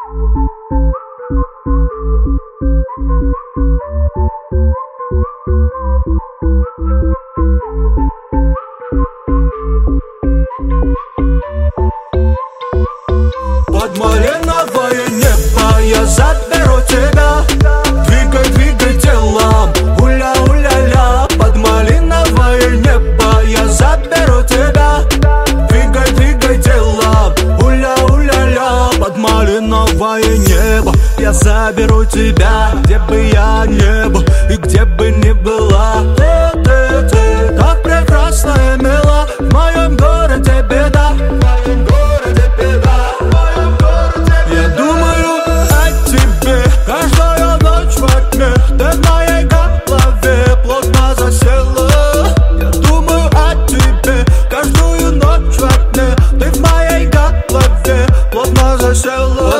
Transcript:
Под малиновое небо я заберу тебя. Двигай, двигай телом, уля-уля-ля. Под малиновое небо я заберу тебя. Двигай, двигай телом, уля-уля-ля. Под малиновое небо я заберу тебя. Где бы я не был и где бы ни была, ты так прекрасна и мила. В моем городе беда, в моем городе беда, в моем городе беда. Я думаю о тебе каждую ночь во тьме. Ты в моей голове плотно засела. Я думаю о тебе каждую ночь во тьме. Ты в моей голове плотно засела.